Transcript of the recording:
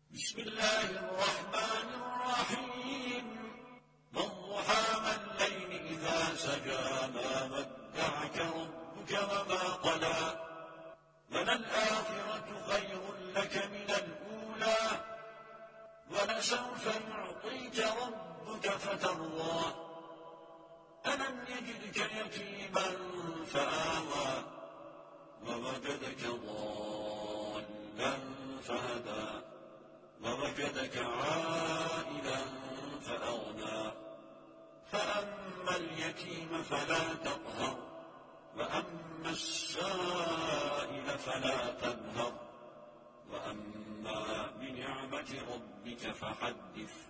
بسم الله الرحمن الرحيم والضحى والليل إذا سجى ما ودعك ربك وما قلى وللآخرة خير لك من الأولى ولسوف يعطيك ربك فترضى ألم يجدك يتيما فآوى ووجدك ضالا فهدى ووجدك عائلا فأغنى فأما اليتيم فلا تقهر وأما السائل فلا تنهر وأما بنعمة ربك فحدث